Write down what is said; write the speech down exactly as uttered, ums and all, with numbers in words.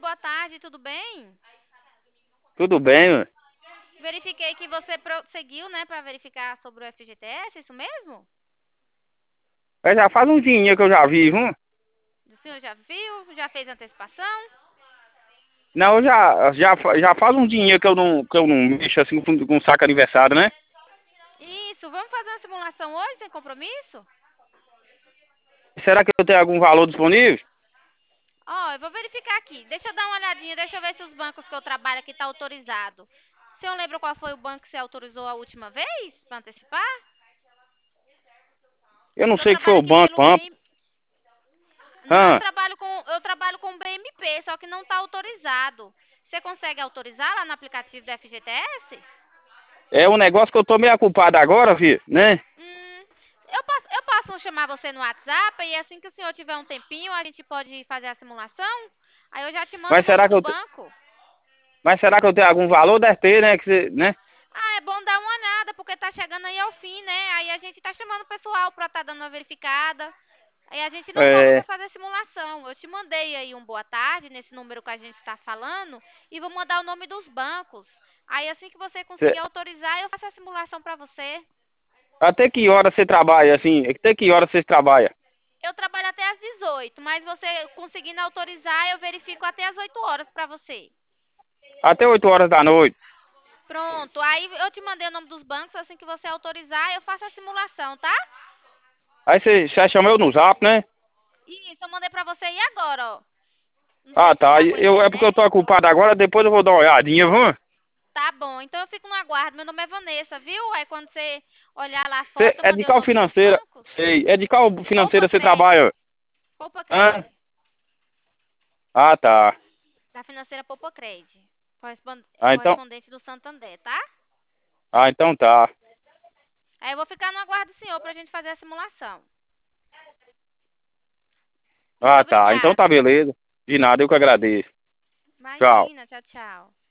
boa tarde, tudo bem? Tudo bem, mano? Verifiquei que você prosseguiu, né, para verificar sobre o F G T S, isso mesmo? É, já faz um dinheiro que eu já vi, viu? O senhor já viu? Já fez antecipação? Não, já, já, fa- já faz um dinheiro que eu não, que eu não mexo assim com, com saco aniversário, né? Isso, vamos fazer uma simulação hoje, sem compromisso? Será que eu tenho algum valor disponível? Ó, eu vou verificar aqui. Deixa eu dar uma olhadinha, deixa eu ver se os bancos que eu trabalho aqui tá autorizado. O senhor lembra qual foi o banco que você autorizou a última vez para antecipar? Eu não Que eu sei que foi trabalho o aqui banco, pelo vamos. B M... Não, eu Ah, trabalho com eu trabalho com B M P, só que não está autorizado. Você consegue autorizar lá no aplicativo do F G T S? é um negócio que eu tô meio ocupado agora, filho, né? Hum, eu posso, eu posso chamar você no WhatsApp e assim que o senhor tiver um tempinho, a gente pode fazer a simulação? Aí eu já te mando o Mas nome será que do eu, te- banco. mas será que eu tenho algum valor? Deve ter, né? Que você, né? Ah, é bom dar uma olhada, porque tá chegando aí ao fim, né? Aí a gente tá chamando o pessoal pra tá dando uma verificada. Aí a gente não cobra pra É, fazer simulação. Eu te mandei aí um boa tarde nesse número que a gente está falando e vou mandar o nome dos bancos. Aí assim que você conseguir cê- autorizar, eu faço a simulação pra você. até que hora você trabalha, assim? Até que hora você trabalha? Eu trabalho até às dezoito, mas você conseguindo autorizar, eu verifico até às oito horas pra você. Até oito horas da noite. Pronto, aí eu te mandei o nome dos bancos, assim que você autorizar, eu faço a simulação, tá? Aí você, você chama eu no zap, né? Isso, eu mandei pra você e agora, ó. Não sei Ah, se você tá. tá E com a Eu, é porque eu tô internet. ocupado agora, depois eu vou dar uma olhadinha, viu? Tá bom, então eu fico no aguardo. Meu nome é Vanessa, viu? Aí quando você olhar lá a Você foto, eu é de mandei o qual nome dos financeira? bancos. Sei. É de qual Poupa financeira você Cred. trabalha? Poupa Hã? Cred. Ah, tá. Da financeira Poupa Cred. Correspond- Ah, então. Correspondente do Santander, tá? Ah, então tá. Aí eu vou ficar no aguardo do senhor pra gente fazer a simulação. Muito Ah, tá. Então tá obrigada. beleza. De nada, eu que agradeço. Tchau. Imagina, tchau, tchau.